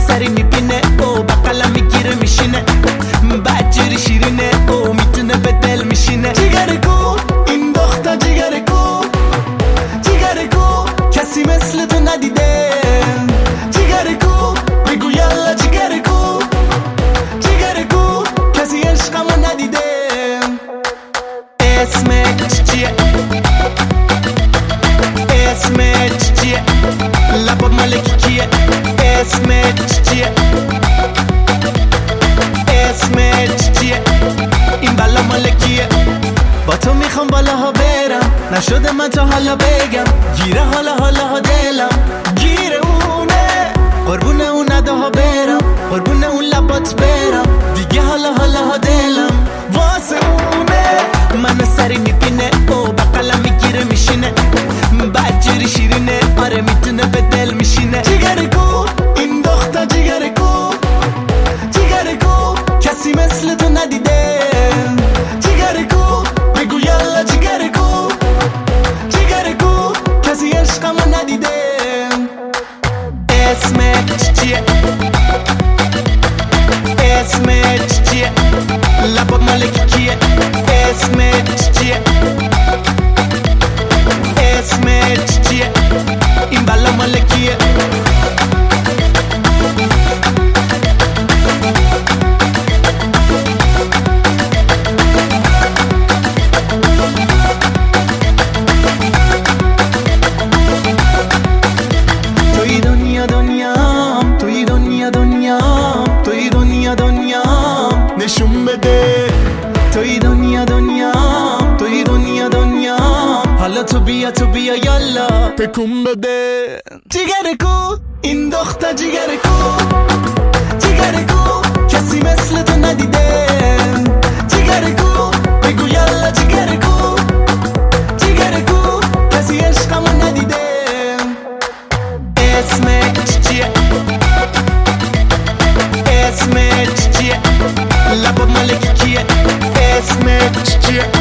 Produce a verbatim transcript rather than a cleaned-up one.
سری میبینه او بقلم میگیره میشینه بدجوری شیرینه او میتونه به دل میشینه جیگر گو این دختر جیگر گو جیگر گو کسی مثل تو ندیده جیگر گو بگو یالا جیگر گو جیگر گو کسی عشقمو ندیده اسمت چیه اسمت چیه لبا مالکی کیه اسمت چیه اسمت چیه این بلا مالکیه با تو میخوام بالاها برم نشده من تا حالا بگم گیره حالا حالا ها دلم گیره اونه قربون اون نداها برم قربون اون لبات برم دیگه حالا حالا ها دلم واسه اونه منو سری میبینه او بقلم میگیره میشینه بدجوری شیرینه آره میتونه به دل میشینه جیگر گو این دختر جیگر گو جیگر گو کسی مثل تو ندیده جیگر گو بگو یالا جیگر گو جیگر گو کسی عشقمو ندیده اسمت چیه اسمت چیه لبا مالکی کیه اسمت چیه اسمت چیه این بلا مالکیه توی دنیا دنیام توی دنیا دنیام توی دنیا دنیام نشون بده توی دنیا دنیام توی دنیا دنیام حالا تو بیا تو بیا یالا تکون بده جیگر گو این دختر جیگر گو جیگر گو کسی مثل تو ندیده جیگر گو بگو یالا جیگر گو جیگر گو کسی عشقمو ندیده اسمت چیه اسمت چیه لبا مالکی کیه اسمت چیه